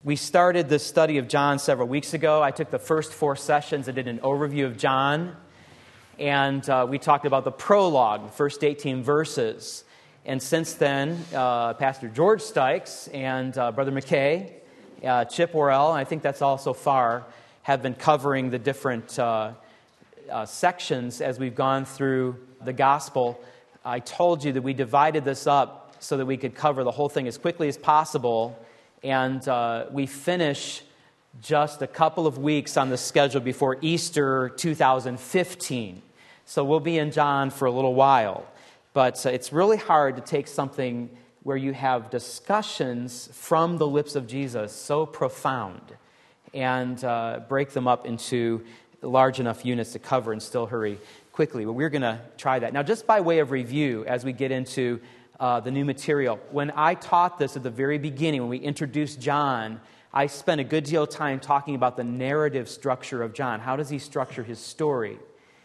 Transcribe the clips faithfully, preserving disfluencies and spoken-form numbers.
We started this study of John several weeks ago. I took the first four sessions and did an overview of John. And uh, we talked about the prologue, the first eighteen verses. And since then, uh, Pastor George Stykes and uh, Brother McKay, uh, Chip Worrell, I think that's all so far, have been covering the different uh, uh, sections as we've gone through the gospel. I told you that we divided this up so that we could cover the whole thing as quickly as possible. And uh, we finish just a couple of weeks on the schedule before Easter two thousand fifteen. So we'll be in John for a little while. But uh, it's really hard to take something where you have discussions from the lips of Jesus so profound and uh, break them up into large enough units to cover and still hurry quickly. But we're going to try that. Now, just by way of review, as we get into uh, the new material, when I taught this at the very beginning, when we introduced John, I spent a good deal of time talking about the narrative structure of John. How does he structure his story?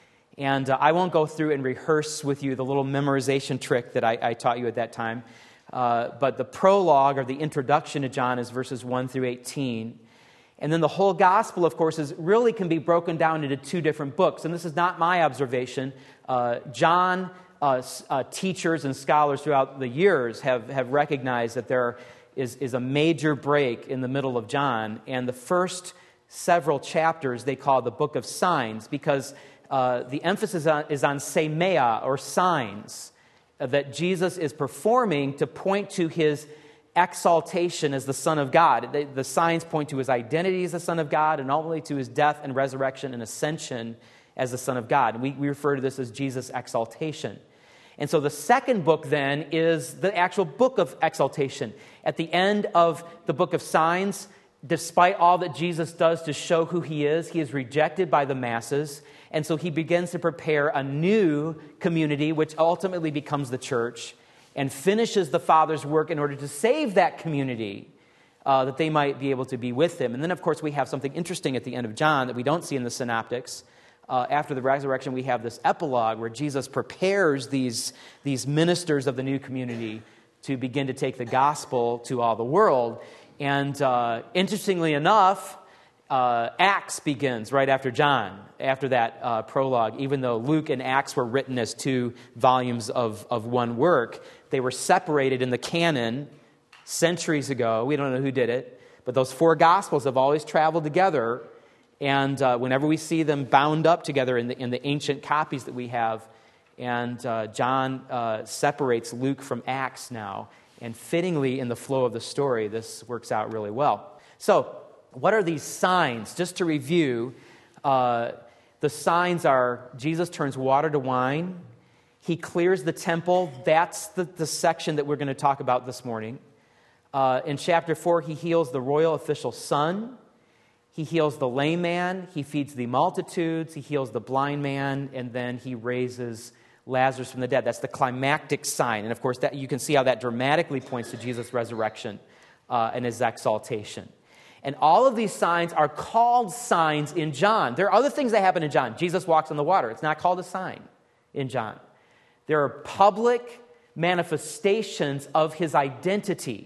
And uh, I won't go through and rehearse with you the little memorization trick that I, I taught you at that time. Uh, but the prologue, or the introduction to John, is verses one through eighteen. And then the whole gospel, of course, is really can be broken down into two different books. And this is not my observation. Uh, John uh, uh, teachers and scholars throughout the years have, have recognized that there is, is a major break in the middle of John. And the first several chapters they call the book of signs, because Uh, the emphasis on, is on semea, or signs, uh, that Jesus is performing to point to his exaltation as the Son of God. The, the signs point to his identity as the Son of God, and ultimately to his death and resurrection and ascension as the Son of God. We, we refer to this as Jesus' exaltation. And so the second book then is the actual book of exaltation. At the end of the book of signs, despite all that Jesus does to show who he is, he is rejected by the masses. And so he begins to prepare a new community, which ultimately becomes the church, and finishes the Father's work in order to save that community, uh, that they might be able to be with him. And then, of course, we have something interesting at the end of John that we don't see in the synoptics. Uh, after the resurrection, we have this epilogue where Jesus prepares these, these ministers of the new community to begin to take the gospel to all the world. And uh, interestingly enough, uh, Acts begins right after John, after that uh, prologue. Even though Luke and Acts were written as two volumes of, of one work, they were separated in the canon centuries ago. We don't know who did it, but those four Gospels have always traveled together. And uh, whenever we see them bound up together in the, in the ancient copies that we have, and uh, John uh, separates Luke from Acts now. And fittingly, in the flow of the story, this works out really well. So, what are these signs? Just to review, uh, the signs are Jesus turns water to wine. He clears the temple. That's the, the section that we're going to talk about this morning. Uh, in chapter four, he heals the royal official's son. He heals the lame man. He feeds the multitudes. He heals the blind man. And then he raises Lazarus from the dead. That's the climactic sign. And of course, that you can see how that dramatically points to Jesus' resurrection uh, and his exaltation. And all of these signs are called signs in John. There are other things that happen in John. Jesus walks on the water. It's not called a sign in John. There are public manifestations of his identity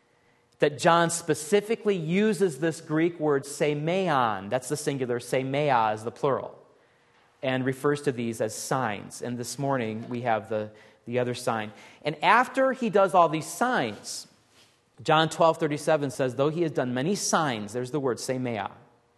that John specifically uses this Greek word semeion. That's the singular. Semeia is the plural. And refers to these as signs. And this morning, we have the, the other sign. And after he does all these signs, John twelve thirty-seven says, though he has done many signs, there's the word semeia,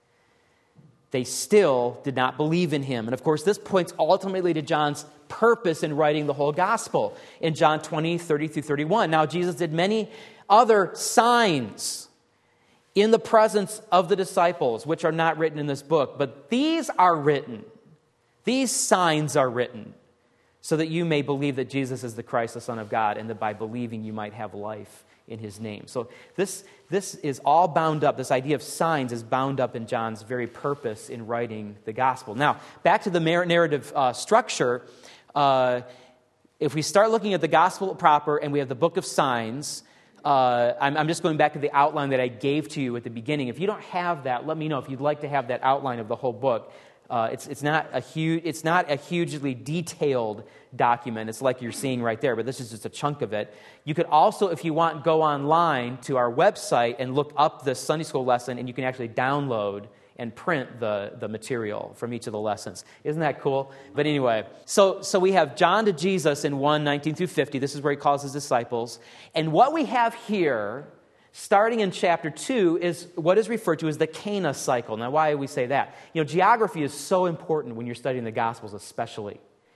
they still did not believe in him. And of course, this points ultimately to John's purpose in writing the whole gospel. In John twenty, thirty through thirty-one, now Jesus did many other signs in the presence of the disciples, which are not written in this book, but these are written. These signs are written so that you may believe that Jesus is the Christ, the Son of God, and that by believing you might have life in his name. So this, this is all bound up. This idea of signs is bound up in John's very purpose in writing the gospel. Now, back to the narrative uh, structure. Uh, if we start looking at the gospel proper and we have the book of signs, uh, I'm, I'm just going back to the outline that I gave to you at the beginning. If you don't have that, let me know if you'd like to have that outline of the whole book. Uh, it's it's not a huge it's not a hugely detailed document. It's like you're seeing right there, but this is just a chunk of it. You could also, if you want, go online to our website and look up the Sunday school lesson, and you can actually download and print the, the material from each of the lessons. Isn't that cool? But anyway, so so we have John to Jesus in one, nineteen through fifty. This is where he calls his disciples. And what we have here, starting in chapter two, is what is referred to as the Cana cycle. Now, why do we say that? You know, geography is so important when you're studying the Gospels, especially.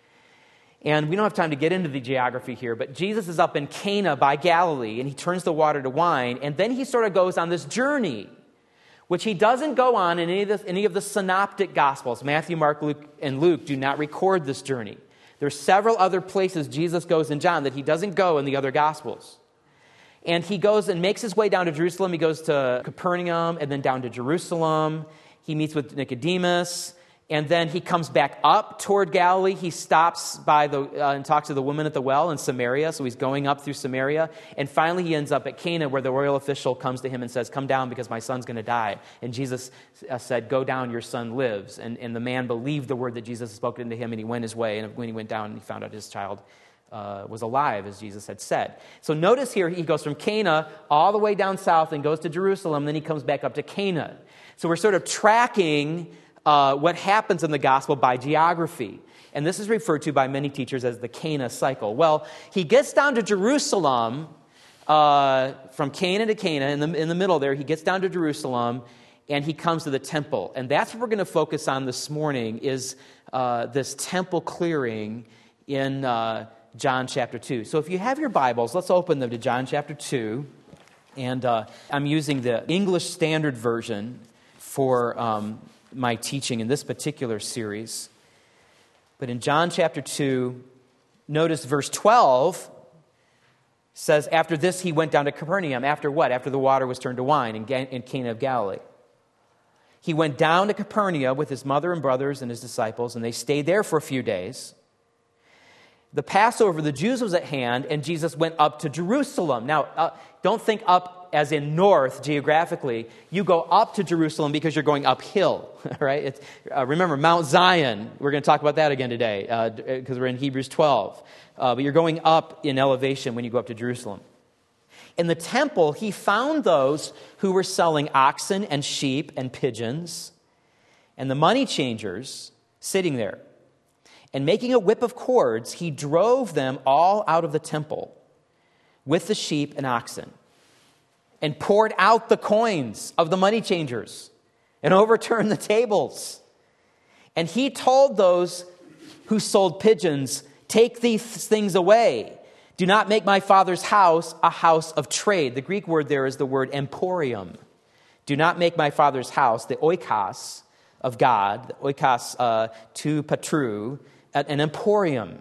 And we don't have time to get into the geography here, but Jesus is up in Cana by Galilee, and he turns the water to wine, and then he sort of goes on this journey, which he doesn't go on in any of the, any of the synoptic Gospels. Matthew, Mark, Luke, and Luke do not record this journey. There's several other places Jesus goes in John that he doesn't go in the other Gospels. And he goes and makes his way down to Jerusalem. He goes to Capernaum and then down to Jerusalem. He meets with Nicodemus. And then he comes back up toward Galilee. He stops by the uh, and talks to the woman at the well in Samaria. So he's going up through Samaria. And finally he ends up at Cana, where the royal official comes to him and says, "Come down because my son's going to die." And Jesus uh, said, "Go down, your son lives." And, and the man believed the word that Jesus had spoken to him, and he went his way. And when he went down, he found out his child Uh, was alive, as Jesus had said. So notice here, he goes from Cana all the way down south and goes to Jerusalem, then he comes back up to Cana. So we're sort of tracking uh, what happens in the gospel by geography. And this is referred to by many teachers as the Cana cycle. Well, he gets down to Jerusalem, uh, from Cana to Cana, in the, in the middle there, he gets down to Jerusalem, and he comes to the temple. And that's what we're going to focus on this morning, is uh, this temple clearing in uh, John chapter two. So if you have your Bibles, let's open them to John chapter two. And uh, I'm using the English Standard Version for um, my teaching in this particular series. But in John chapter two, notice verse twelve says, "After this he went down to Capernaum." After what? After the water was turned to wine in, Ga- in Cana of Galilee. He went down to Capernaum with his mother and brothers and his disciples, and they stayed there for a few days. The Passover, the Jews, was at hand, and Jesus went up to Jerusalem. Now, uh, don't think up as in north geographically. You go up to Jerusalem because you're going uphill, right? It's, uh, remember, Mount Zion. We're going to talk about that again today because uh, we're in Hebrews twelve. Uh, but you're going up in elevation when you go up to Jerusalem. In the temple, he found those who were selling oxen and sheep and pigeons, and the money changers sitting there. And making a whip of cords, he drove them all out of the temple with the sheep and oxen, and poured out the coins of the money changers and overturned the tables. And he told those who sold pigeons, "Take these things away. Do not make my Father's house a house of trade." The Greek word there is the word emporium. Do not make my Father's house, the oikos of God, the oikos uh, to patru, an emporium.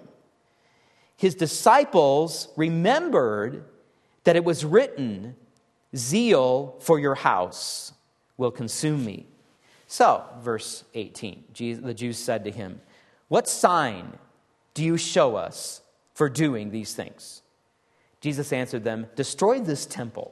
His disciples remembered that it was written, "Zeal for your house will consume me." So, verse eighteen, the Jews said to him, "What sign do you show us for doing these things?" Jesus answered them, "Destroy this temple,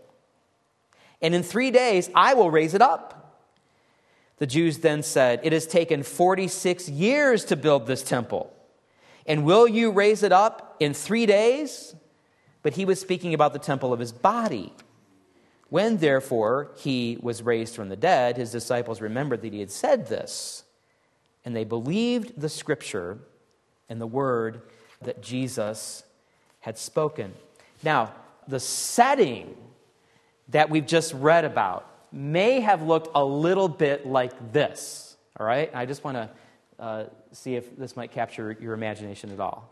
and in three days I will raise it up." The Jews then said, "It has taken forty-six years to build this temple, and will you raise it up in three days? But he was speaking about the temple of his body. When, therefore, he was raised from the dead, his disciples remembered that he had said this, and they believed the scripture and the word that Jesus had spoken. Now, the setting that we've just read about may have looked a little bit like this, all right? I just want to uh, see if this might capture your imagination at all.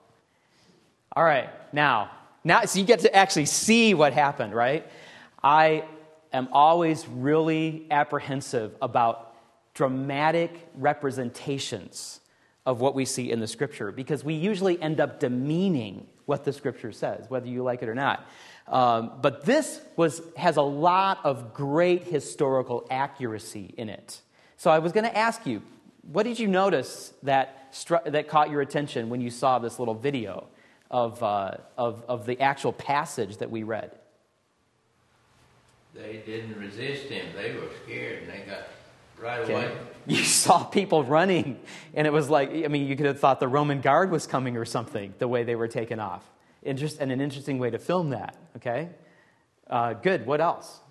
All right, now, now, so you get to actually see what happened, right? I am always really apprehensive about dramatic representations of what we see in the Scripture, because we usually end up demeaning what the Scripture says, whether you like it or not. Um, but this was has a lot of great historical accuracy in it. So I was going to ask you, what did you notice that stru- that caught your attention when you saw this little video of, uh, of of the actual passage that we read? They didn't resist him. They were scared, and they got Right Okay? away. You saw people running, and it was like, I mean, you could have thought the Roman guard was coming or something, the way they were taken off. Interest, and an interesting way to film that, okay? Uh, good, what else?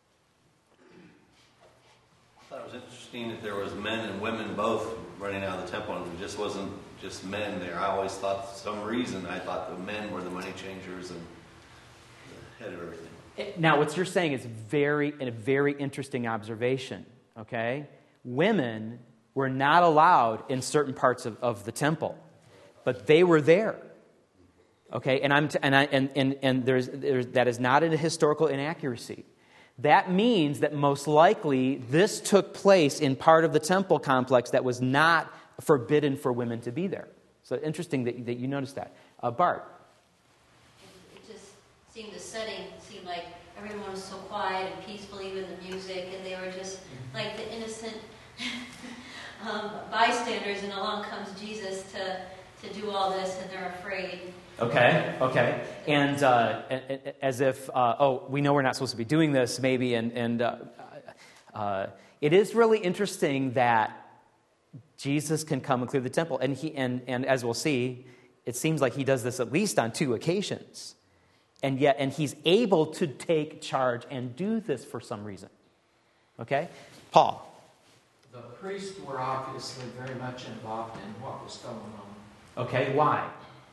I thought it was interesting that there was men and women both running out of the temple, and it just wasn't just men there. I always thought, for some reason, I thought the men were the money changers and the head of everything. Now, what you're saying is very, a very interesting observation, okay? Women were not allowed in certain parts of, of the temple, but they were there, okay? And I'm t- and I and and, and there's, there's that is not a historical inaccuracy. That means that most likely this took place in part of the temple complex that was not forbidden for women to be there. So interesting that, that you noticed that. Uh, Bart. It just seemed the setting seemed like everyone was so quiet and peaceful, even the music, and they were just like the innocent um, bystanders, and along comes Jesus to, to do all this, and they're afraid. Okay, okay. And uh, as if, uh, oh, we know we're not supposed to be doing this, maybe, and, and uh, uh, it is really interesting that Jesus can come and clear the temple. And, he, and, and as we'll see, it seems like he does this at least on two occasions. And yet, and he's able to take charge and do this for some reason. Okay? Paul. The priests were obviously very much involved in what was going on. Okay, why?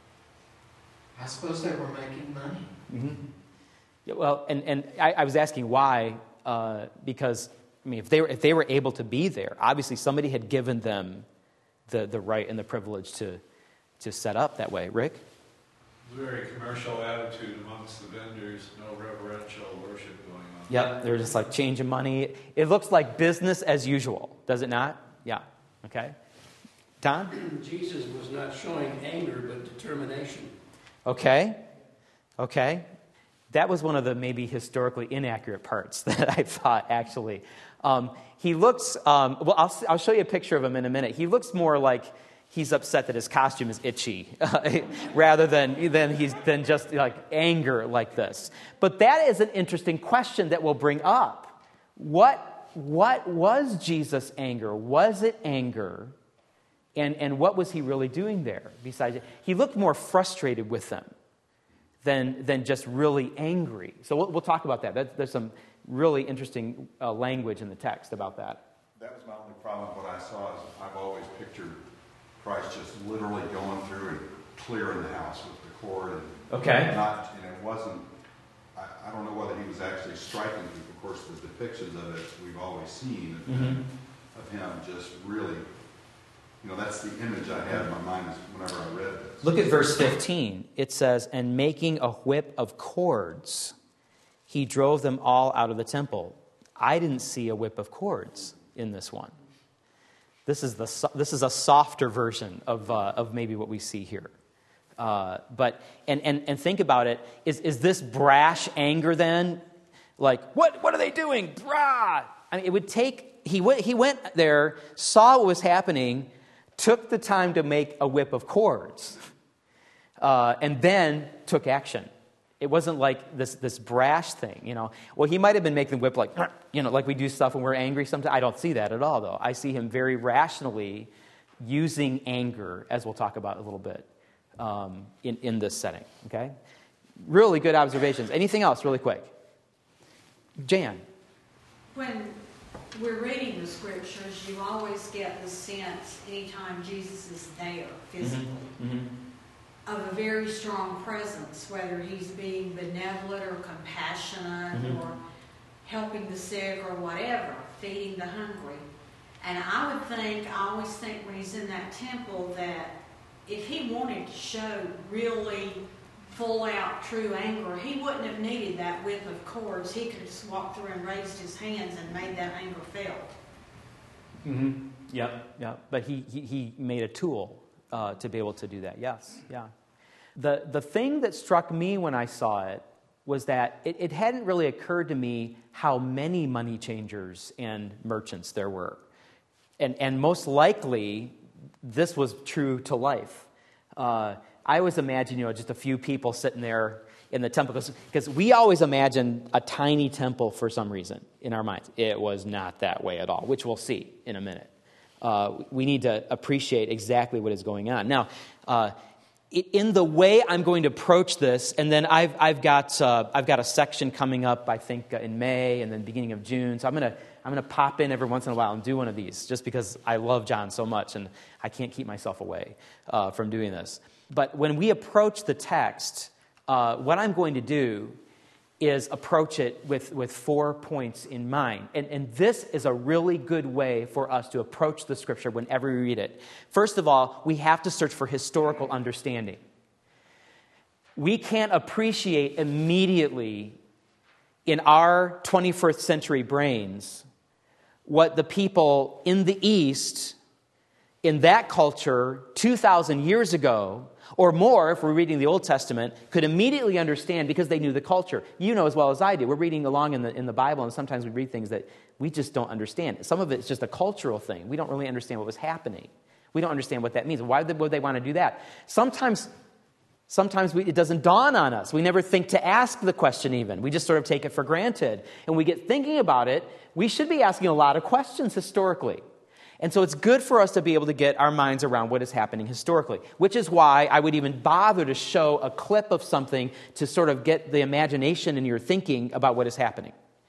I suppose they were making money. Mm-hmm. Yeah, well, and, and I, I was asking why, uh, because, I mean, if they, were, if they were able to be there, obviously somebody had given them the, the right and the privilege to, to set up that way. Rick? Very commercial attitude amongst the vendors, no reverential worship going on. Yep, they're just like changing money. It looks like business as usual, does it not? Yeah, okay. Don? Jesus was not showing anger, but determination. Okay, okay. That was one of the maybe historically inaccurate parts that I thought, actually. Um, he looks, um, well, I'll, I'll show you a picture of him in a minute. He looks more like he's upset that his costume is itchy rather than, than, he's, than just like anger like this. But that is an interesting question that we'll bring up. What, what was Jesus' anger? Was it anger? And, and what was he really doing there? Besides, he looked more frustrated with them than, than just really angry. So we'll, we'll talk about that. That. There's some really interesting uh, language in the text about that. That was my only problem. What I saw is I've always pictured Christ just literally going through and clearing the house with the cord. And Okay. Not, and it wasn't, I, I don't know whether he was actually striking people. Of course, the depictions of it we've always seen of, Mm-hmm. him, of him just really, you know, that's the image I had in my mind whenever I read this. Look at verse fifteen. It says, and making a whip of cords, he drove them all out of the temple. I didn't see a whip of cords in this one. This is the this is a softer version of uh, of maybe what we see here. Uh, but and, and and think about it. Is is this brash anger then? Like what what are they doing? Brah! I mean, it would take. He went he went there, saw what was happening, took the time to make a whip of cords, uh, and then took action. It wasn't like this this brash thing, you know. Well, he might have been making the whip like, you know, like we do stuff when we're angry sometimes. I don't see that at all, though. I see him very rationally using anger, as we'll talk about a little bit, um, in, in this setting, okay? Really good observations. Anything else really quick? Jan? When we're reading the scriptures, you always get the sense, anytime Jesus is there physically, Mm-hmm. Mm-hmm. of a very strong presence, whether he's being benevolent or compassionate Mm-hmm. or helping the sick or whatever, feeding the hungry. And I would think, I always think when he's in that temple that if he wanted to show really full out true anger, he wouldn't have needed that whip of cords. He could have just walked through and raised his hands and made that anger felt. Mm-hmm. Yep, yep. But he, he, he made a tool uh, to be able to do that. Yes, yeah. The, the thing that struck me when I saw it was that it, it hadn't really occurred to me how many money changers and merchants there were. And, and most likely, this was true to life. Uh, I always imagine, you know, just a few people sitting there in the temple, because we always imagine a tiny temple for some reason in our minds. It was not that way at all, which we'll see in a minute. Uh, we need to appreciate exactly what is going on. Now, uh, in the way I'm going to approach this, and then I've I've got uh, I've got a section coming up, I think uh, in May and then beginning of June. So I'm gonna I'm gonna pop in every once in a while and do one of these, just because I love John so much and I can't keep myself away uh, from doing this. But when we approach the text, uh, what I'm going to do is approach it with, with four points in mind. And, and this is a really good way for us to approach the Scripture whenever we read it. First of all, we have to search for historical understanding. We can't appreciate immediately in our twenty-first century brains what the people in the East, in that culture, two thousand years ago, or more, if we're reading the Old Testament, could immediately understand because they knew the culture. You know as well as I do. We're reading along in the in the Bible, and sometimes we read things that we just don't understand. Some of it's just a cultural thing. We don't really understand what was happening. We don't understand what that means. Why would they, would they want to do that? Sometimes, sometimes we, it doesn't dawn on us. We never think to ask the question even. We just sort of take it for granted. And we get thinking about it. We should be asking a lot of questions historically. And so it's good for us to be able to get our minds around what is happening historically, which is why I would even bother to show a clip of something to sort of get the imagination in your thinking about what is happening.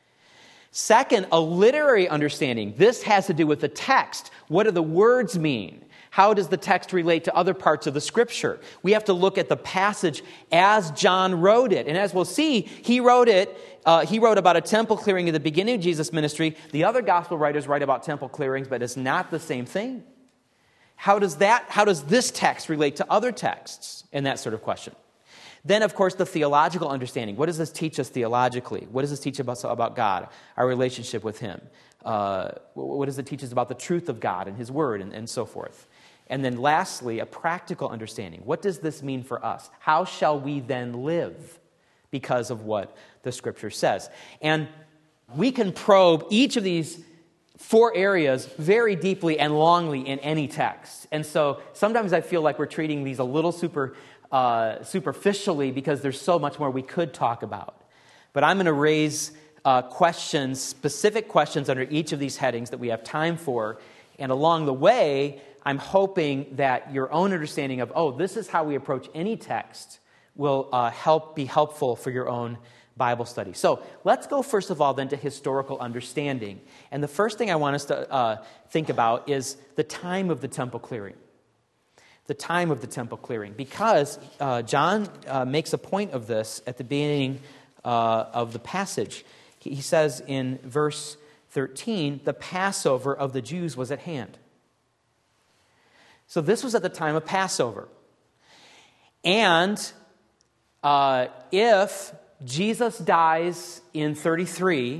Second, a literary understanding. This has to do with the text. What do the words mean? How does the text relate to other parts of the Scripture? We have to look at the passage as John wrote it. And as we'll see, he wrote it, uh, he wrote about a temple clearing at the beginning of Jesus' ministry. The other gospel writers write about temple clearings, but it's not the same thing. How does that, how does this text relate to other texts? And that sort of question. Then, of course, the theological understanding. What does this teach us theologically? What does this teach us about God, our relationship with Him? Uh, what does it teach us about the truth of God and His Word and, and so forth? And then lastly, a practical understanding. What does this mean for us? How shall we then live because of what the Scripture says? And we can probe each of these four areas very deeply and longly in any text. And so sometimes I feel like we're treating these a little super uh, superficially because there's so much more we could talk about. But I'm going to raise uh, questions, specific questions under each of these headings that we have time for. And along the way, I'm hoping that your own understanding of, oh, this is how we approach any text will uh, help be helpful for your own Bible study. So let's go first of all then to historical understanding. And the first thing I want us to uh, think about is the time of the temple clearing. The time of the temple clearing. Because uh, John uh, makes a point of this at the beginning uh, of the passage. He says in verse thirteen, the Passover of the Jews was at hand. So this was at the time of Passover. And uh, if Jesus dies in thirty-three,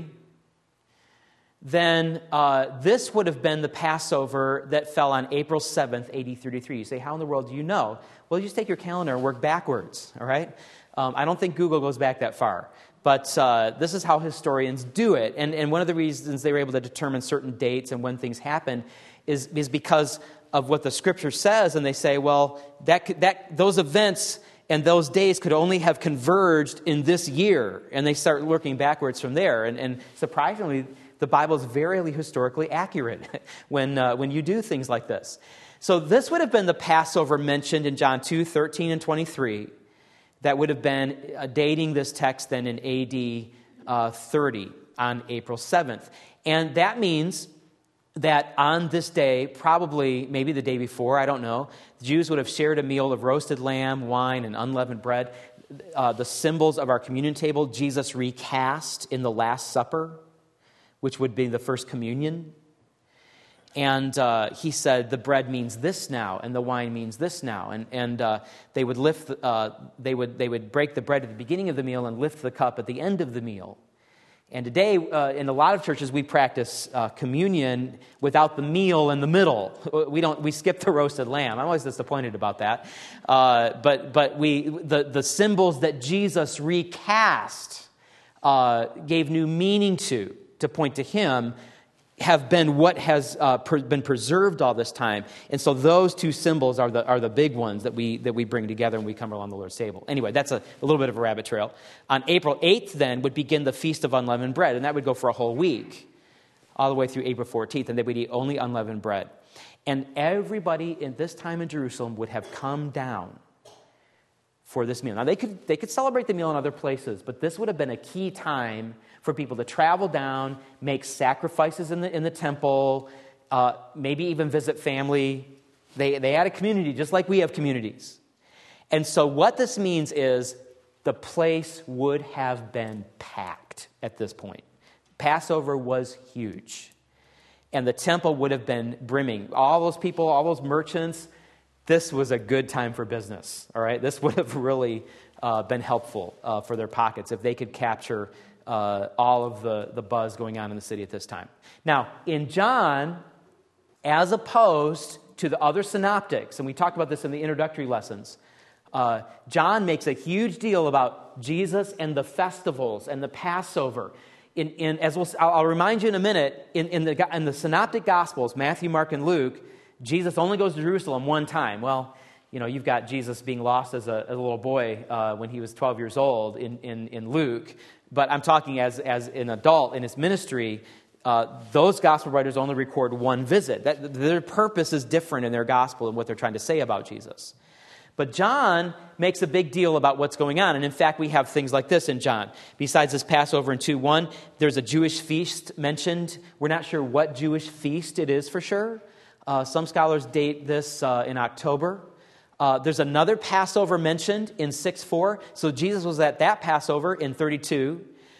then uh, this would have been the Passover that fell on April seventh, A D thirty-three. You say, how in the world do you know? Well, you just take your calendar and work backwards, all right? Um, I don't think Google goes back that far. But uh, this is how historians do it. And, and one of the reasons they were able to determine certain dates and when things happen is, is because of what the Scripture says. And they say, well, that that those events and those days could only have converged in this year. And they start working backwards from there. And, and surprisingly, the Bible is very historically accurate when uh, when you do things like this. So this would have been the Passover mentioned in John two, thirteen, and twenty-three. That would have been uh, dating this text then in A D uh, thirty on April seventh. And that means that on this day, probably maybe the day before, I don't know, the Jews would have shared a meal of roasted lamb, wine, and unleavened bread. Uh, the symbols of our communion table, Jesus recast in the Last Supper, which would be the first communion. And uh, he said, the bread means this now, and the wine means this now. And and uh, they would lift, uh, they would they would break the bread at the beginning of the meal and lift the cup at the end of the meal. And today, uh, in a lot of churches, we practice uh, communion without the meal in the middle. We don't. We skip the roasted lamb. I'm always disappointed about that. Uh, but but we the the symbols that Jesus recast uh, gave new meaning to to point to Him. have been what has uh, per, been preserved all this time. And so those two symbols are the are the big ones that we that we bring together when we come along the Lord's table. Anyway, that's a, a little bit of a rabbit trail. On April eighth, then, would begin the Feast of Unleavened Bread, and that would go for a whole week, all the way through April fourteenth, and they would eat only unleavened bread. And everybody in this time in Jerusalem would have come down for this meal. Now, they could they could celebrate the meal in other places, but this would have been a key time for people to travel down, make sacrifices in the in the temple, uh, maybe even visit family. They they had a community just like we have communities. And so what this means is the place would have been packed at this point. Passover was huge. And the temple would have been brimming. All those people, all those merchants, this was a good time for business. All right, this would have really uh, been helpful uh, for their pockets if they could capture Uh, all of the, the buzz going on in the city at this time. Now, in John, as opposed to the other synoptics, and we talked about this in the introductory lessons, uh, John makes a huge deal about Jesus and the festivals and the Passover. In, in as we'll, I'll, I'll remind you in a minute, in, in, the, in the synoptic Gospels, Matthew, Mark, and Luke, Jesus only goes to Jerusalem one time. Well, you know, you've got Jesus being lost as a, as a little boy uh, when he was twelve years old in, in, in Luke. But I'm talking as, as an adult in his ministry, uh, those gospel writers only record one visit. That, their purpose is different in their gospel and what they're trying to say about Jesus. But John makes a big deal about what's going on. And in fact, we have things like this in John. Besides this Passover in two one, there's a Jewish feast mentioned. We're not sure what Jewish feast it is for sure. Uh, some scholars date this uh, in October. Uh, there's another Passover mentioned in six four. So Jesus was at that Passover in thirty-two.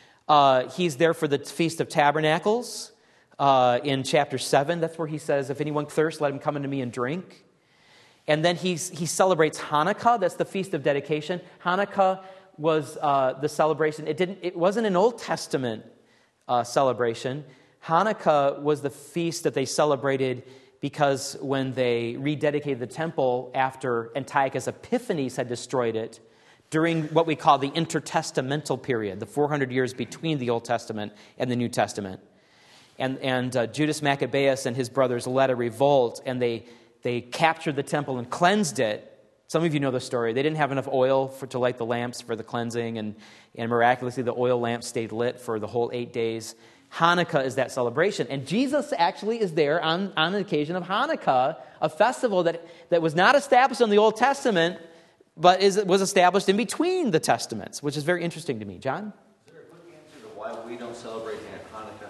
Uh, he's there for the Feast of Tabernacles uh, in chapter seven. That's where he says, if anyone thirsts, let him come unto me and drink. And then he's, he celebrates Hanukkah. That's the Feast of Dedication. Hanukkah was uh, the celebration. It didn't. It wasn't an Old Testament uh, celebration. Hanukkah was the feast that they celebrated because when they rededicated the temple after Antiochus Epiphanes had destroyed it, during what we call the intertestamental period, the four hundred years between the Old Testament and the New Testament. And, and uh, Judas Maccabeus and his brothers led a revolt, and they, they captured the temple and cleansed it. Some of you know the story. They didn't have enough oil for, to light the lamps for the cleansing, and, and miraculously the oil lamp stayed lit for the whole eight days. Hanukkah is that celebration. And Jesus actually is there on, on an occasion of Hanukkah, a festival that, that was not established in the Old Testament, but is, was established in between the Testaments, which is very interesting to me. John? Is there a quick answer to why we don't celebrate Hanukkah?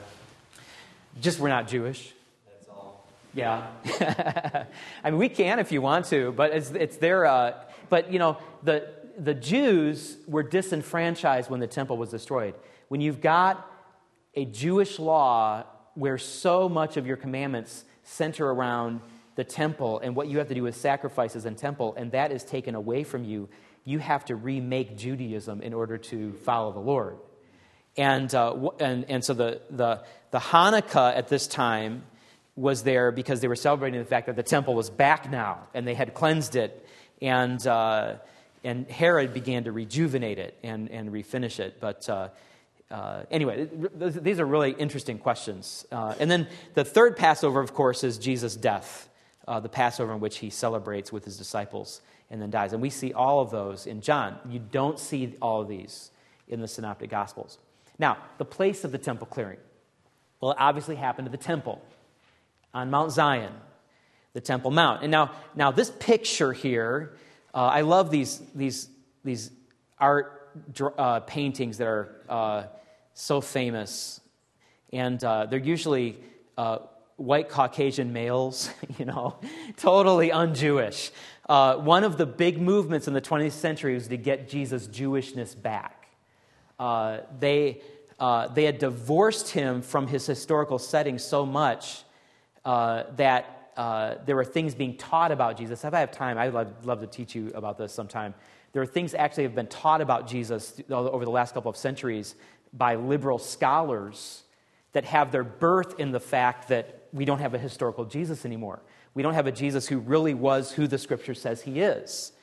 Just we're not Jewish. That's all. Yeah. I mean, we can if you want to, but it's, it's their... Uh, but, you know, the, the Jews were disenfranchised when the temple was destroyed. When you've got a Jewish law where so much of your commandments center around the temple and what you have to do with sacrifices and temple, and that is taken away from you, you have to remake Judaism in order to follow the Lord. And uh, and and so the, the the Hanukkah at this time was there because they were celebrating the fact that the temple was back now and they had cleansed it, and uh, and Herod began to rejuvenate it and and refinish it. But uh, uh, anyway, these are really interesting questions. Uh, and then the third Passover, of course, is Jesus' death. Uh, the Passover in which he celebrates with his disciples and then dies. And we see all of those in John. You don't see all of these in the Synoptic Gospels. Now, the place of the temple clearing. Well, it obviously happened to the temple on Mount Zion, the Temple Mount. And now, now this picture here, uh, I love these, these, these art uh, paintings that are uh, so famous. And uh, they're usually... Uh, white Caucasian males, you know, totally un-Jewish. Uh, one of the big movements in the twentieth century was to get Jesus' Jewishness back. Uh, they uh, they had divorced him from his historical setting so much uh, that uh, there were things being taught about Jesus. If I have time, I'd love, love to teach you about this sometime. There are things actually have been taught about Jesus over the last couple of centuries by liberal scholars that have their birth in the fact that we don't have a historical Jesus anymore. We don't have a Jesus who really was who the Scripture says he is.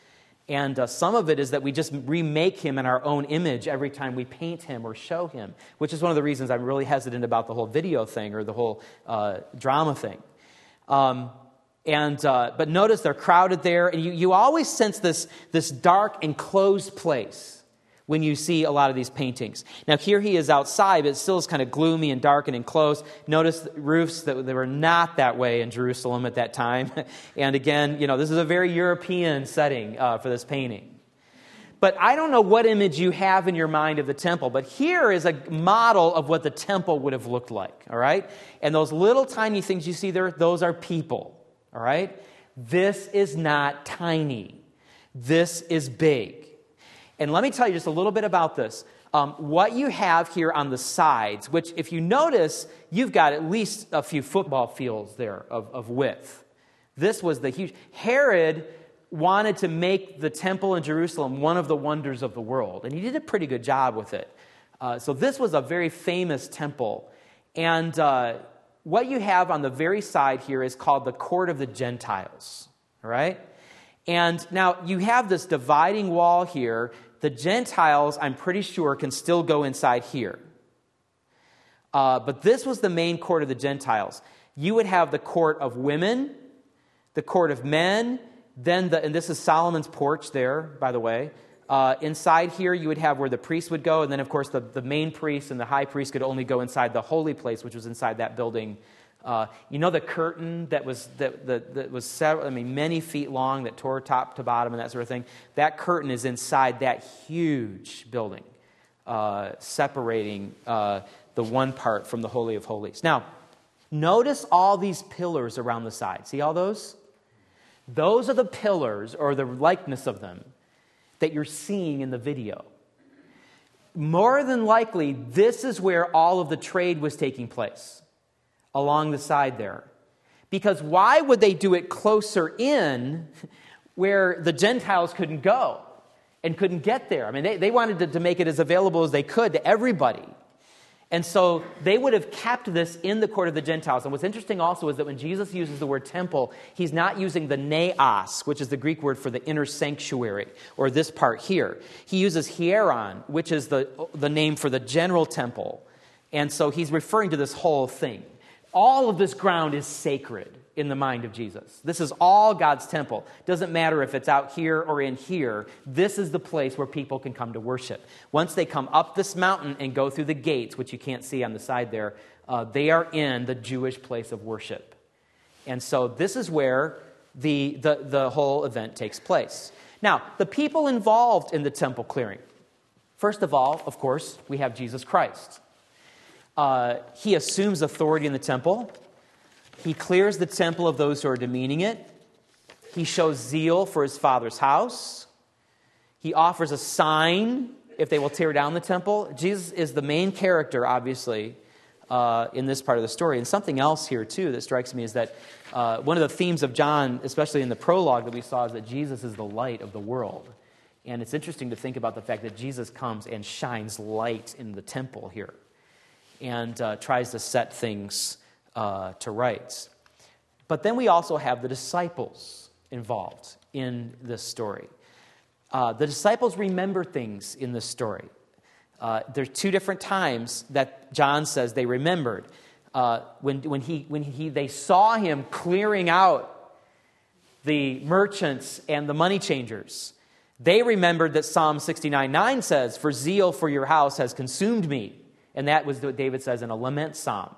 And uh, some of it is that we just remake him in our own image every time we paint him or show him, which is one of the reasons I'm really hesitant about the whole video thing or the whole uh, drama thing. Um, and uh, but notice they're crowded there, and you, you always sense this, this dark, enclosed place when you see a lot of these paintings. Now, here he is outside, but it still is kind of gloomy and dark and enclosed. Notice roofs that they were not that way in Jerusalem at that time. And again, you know, this is a very European setting uh, for this painting. But I don't know what image you have in your mind of the temple, but here is a model of what the temple would have looked like, all right? And those little tiny things you see there, those are people, all right? This is not tiny. This is big. And let me tell you just a little bit about this. Um, what you have here on the sides, which if you notice, you've got at least a few football fields there of, of width. This was the huge... Herod wanted to make the temple in Jerusalem one of the wonders of the world, and he did a pretty good job with it. Uh, so this was a very famous temple. And uh, what you have on the very side here is called the Court of the Gentiles, all right? And now you have this dividing wall here. The Gentiles, I'm pretty sure, can still go inside here. Uh, but this was the main court of the Gentiles. You would have the court of women, the court of men, then the, and this is Solomon's porch there, by the way. Uh, inside here, you would have where the priest would go, and then, of course, the, the main priest and the high priest could only go inside the holy place, which was inside that building. Uh, you know the curtain that was that, that, that was several, I mean, many feet long that tore top to bottom and that sort of thing? That curtain is inside that huge building, uh, separating uh, the one part from the Holy of Holies. Now, notice all these pillars around the side. See all those? Those are the pillars, or the likeness of them, that you're seeing in the video. More than likely, this is where all of the trade was taking place. Along the side there. Because why would they do it closer in where the Gentiles couldn't go and couldn't get there? I mean, they, they wanted to, to make it as available as they could to everybody. And so they would have kept this in the court of the Gentiles. And what's interesting also is that when Jesus uses the word temple, he's not using the naos, which is the Greek word for the inner sanctuary, or this part here. He uses hieron, which is the, the name for the general temple. And so he's referring to this whole thing. All of this ground is sacred in the mind of Jesus. This is all God's temple. Doesn't matter if it's out here or in here. This is the place where people can come to worship. Once they come up this mountain and go through the gates, which you can't see on the side there, uh, they are in the Jewish place of worship. And so this is where the, the, the whole event takes place. Now, the people involved in the temple clearing. First of all, of course, we have Jesus Christ. Uh, he assumes authority in the temple. He clears the temple of those who are demeaning it. He shows zeal for his Father's house. He offers a sign if they will tear down the temple. Jesus is the main character, obviously, uh, in this part of the story. And something else here, too, that strikes me is that uh, one of the themes of John, especially in the prologue that we saw, is that Jesus is the light of the world. And it's interesting to think about the fact that Jesus comes and shines light in the temple here. And uh, tries to set things uh, to rights. But then we also have the disciples involved in this story. Uh, the disciples remember things in this story. Uh, there's two different times that John says they remembered. Uh, when when he when he they saw him clearing out the merchants and the money changers, they remembered that Psalm sixty-nine nine says, "For zeal for your house has consumed me." And that was what David says in a lament psalm.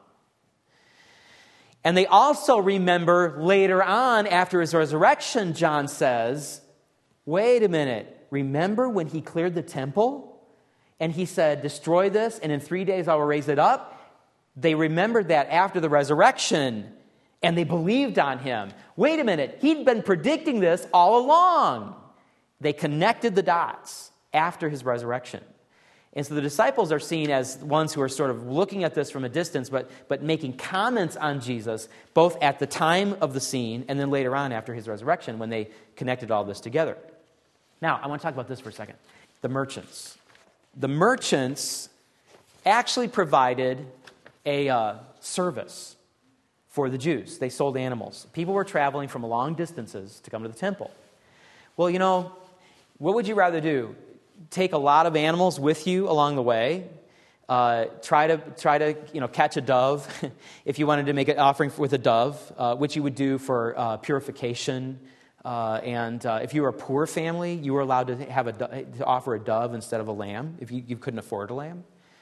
And they also remember later on, after his resurrection, John says, wait a minute, remember when he cleared the temple? And he said, destroy this, and in three days I will raise it up? They remembered that after the resurrection, and they believed on him. Wait a minute, he'd been predicting this all along. They connected the dots after his resurrection. And so the disciples are seen as ones who are sort of looking at this from a distance, but, but making comments on Jesus, both at the time of the scene and then later on after his resurrection when they connected all this together. Now, I want to talk about this for a second. The merchants. The merchants actually provided a uh, service for the Jews. They sold animals. People were traveling from long distances to come to the temple. Well, you know, What would you rather do? Take a lot of animals with you along the way? Uh, try to try to you know catch a dove if you wanted to make an offering with a dove, uh, which you would do for uh, purification. Uh, and uh, if you were a poor family, you were allowed to have a to offer a dove instead of a lamb if you, you couldn't afford a lamb.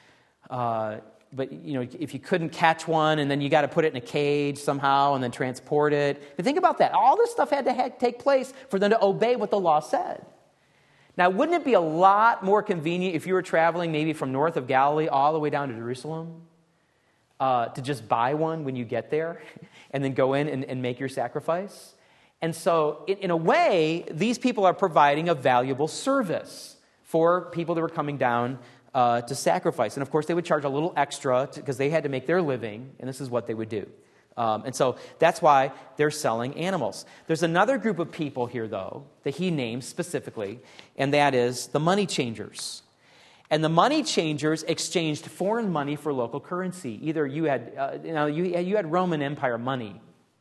Uh, but you know if you couldn't catch one, and then you got to put it in a cage somehow and then transport it. But think about that. All this stuff had to ha- take place for them to obey what the law said. Now, wouldn't it be a lot more convenient if you were traveling maybe from north of Galilee all the way down to Jerusalem uh, to just buy one when you get there and then go in and, and make your sacrifice? And so, in, in a way, these people are providing a valuable service for people that were coming down uh, to sacrifice. And of course, they would charge a little extra because they had to make their living, and this is what they would do. Um, and so that's why they're selling animals. There's another group of people here, though, that he names specifically, and that is the money changers. And the money changers exchanged foreign money for local currency. Either you had, uh, you know, you, you had Roman Empire money,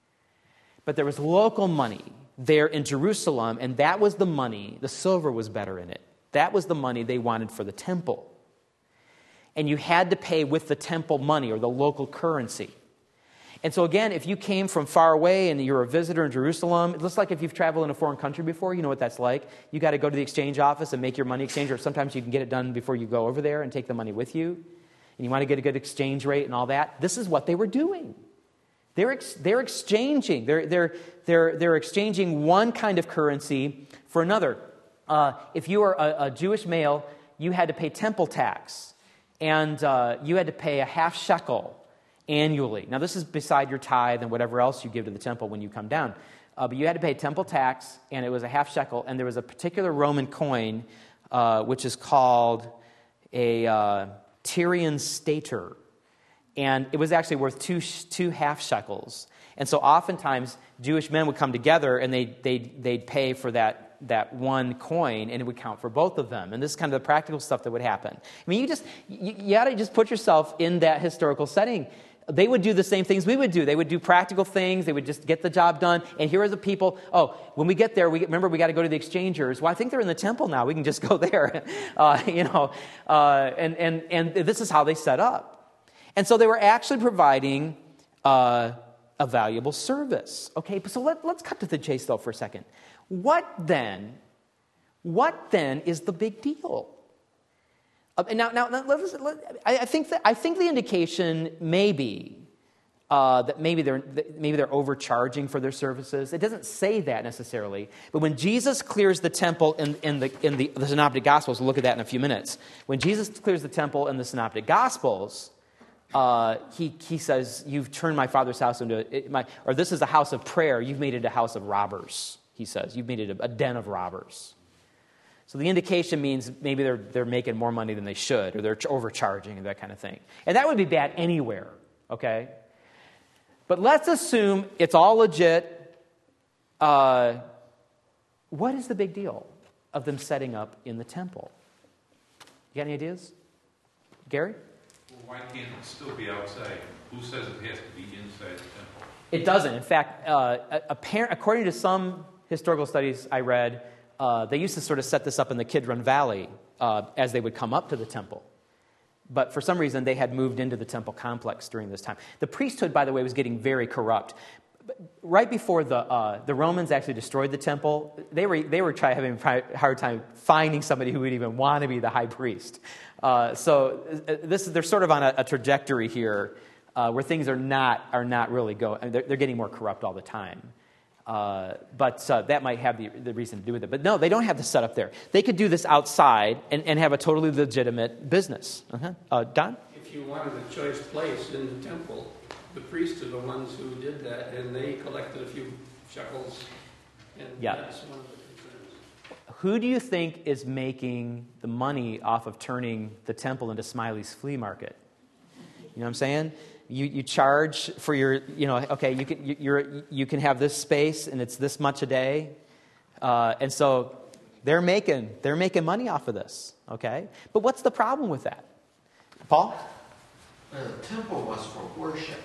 but there was local money there in Jerusalem, and that was the money. The silver was better in it. That was the money they wanted for the temple. And you had to pay with the temple money or the local currency. And so again, if you came from far away and you're a visitor in Jerusalem, it looks like if you've traveled in a foreign country before, you know what that's like. You got to go to the exchange office and make your money exchange, or sometimes you can get it done before you go over there and take the money with you. And you want to get a good exchange rate and all that. This is what they were doing. They're ex- they're exchanging. They're they're they're they're exchanging one kind of currency for another. Uh, if you were a, a Jewish male, you had to pay temple tax, and uh, you had to pay a half shekel annually. Now, this is beside your tithe and whatever else you give to the temple when you come down. Uh, but you had to pay temple tax, and it was a half shekel, and there was a particular Roman coin, uh, which is called a uh, Tyrian stater. And it was actually worth two two half shekels. And so oftentimes, Jewish men would come together, and they'd, they'd, they'd pay for that, that one coin, and it would count for both of them. And this is kind of the practical stuff that would happen. I mean, you just you, you got to just put yourself in that historical setting. They would do the same things we would do. They would do practical things. They would just get the job done. And here are the people. Oh, when we get there, we get, remember we got to go to the exchangers. Well, I think they're in the temple now. We can just go there. Uh, you know, uh, and and and this is how they set up. And so they were actually providing uh, a valuable service. Okay, so let, let's cut to the chase though for a second. What then? What then is the big deal? Uh, now, now, now let us, let, I, I think that I think the indication may be uh, that maybe they're that maybe they're overcharging for their services. It doesn't say that necessarily, but when Jesus clears the temple in, in the in the, the Synoptic Gospels, we'll look at that in a few minutes. When Jesus clears the temple in the Synoptic Gospels, uh, he he says, "You've turned my Father's house into my, or this is a house of prayer. You've made it a house of robbers." He says, "You've made it a, a den of robbers." So the indication means maybe they're they're making more money than they should, or they're overcharging and that kind of thing. And that would be bad anywhere, okay? But let's assume it's all legit. Uh, what is the big deal of them setting up in the temple? You got any ideas? Gary? Well, why can't it still be outside? Who says it has to be inside the temple? It doesn't. In fact, uh, apparent, according to some historical studies I read, Uh, they used to sort of set this up in the Kidron Valley uh, as they would come up to the temple. But for some reason, they had moved into the temple complex during this time. The priesthood, by the way, was getting very corrupt. Right before the uh, the Romans actually destroyed the temple, they were they were trying having a hard time finding somebody who would even want to be the high priest. Uh, so this is, they're sort of on a, a trajectory here uh, where things are not are not really going. I mean, they're, they're getting more corrupt all the time. Uh, but uh, that might have the, the reason to do with it. But no, they don't have the setup there. They could do this outside and, and have a totally legitimate business. Uh-huh. Uh, Don? If you wanted a choice place in the temple, the priests are the ones who did that, and they collected a few shekels, and yeah. That's one of the concerns. Who do you think is making the money off of turning the temple into Smiley's flea market? You know what I'm saying? You you charge for your, you know, okay, you can you, you're you can have this space and it's this much a day, uh, and so they're making they're making money off of this, okay? But what's the problem with that, Paul? The temple was for worship.